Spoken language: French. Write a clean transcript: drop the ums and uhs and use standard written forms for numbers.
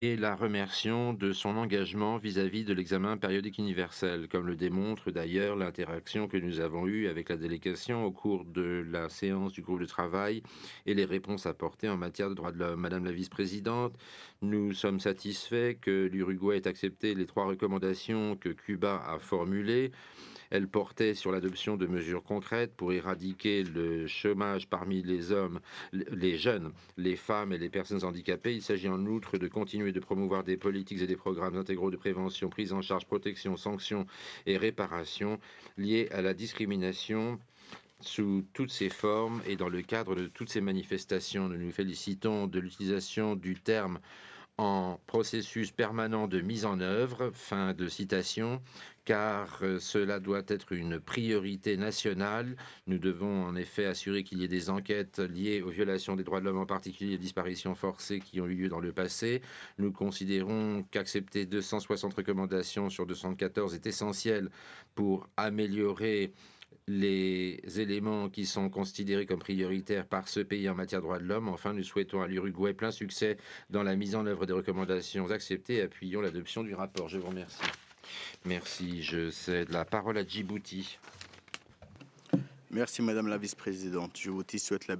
et la remercions de son engagement vis-à-vis de l'examen périodique universel, comme le démontre d'ailleurs l'interaction que nous avons eue avec la délégation au cours de la séance du groupe de travail et les réponses apportées en matière de droits de l'homme. Madame la vice-présidente, nous sommes satisfaits que l'Uruguay ait accepté les 3 recommandations que Cuba a formulées. Elle portait sur l'adoption de mesures concrètes pour éradiquer le chômage parmi les hommes, les jeunes, les femmes et les personnes handicapées. Il s'agit en outre de continuer de promouvoir des politiques et des programmes intégraux de prévention, prise en charge, protection, sanctions et réparation liées à la discrimination sous toutes ses formes et dans le cadre de toutes ces manifestations. Nous nous félicitons de l'utilisation du terme en processus permanent de mise en œuvre, fin de citation, car cela doit être une priorité nationale. Nous devons en effet assurer qu'il y ait des enquêtes liées aux violations des droits de l'homme, en particulier les disparitions forcées qui ont eu lieu dans le passé. Nous considérons qu'accepter 260 recommandations sur 214 est essentiel pour améliorer les éléments qui sont considérés comme prioritaires par ce pays en matière de droits de l'homme. Enfin, nous souhaitons à l'Uruguay plein succès dans la mise en œuvre des recommandations acceptées et appuyons l'adoption du rapport. Je vous remercie. Merci. Je cède la parole à Djibouti. Merci, Madame la vice-présidente. Djibouti souhaite la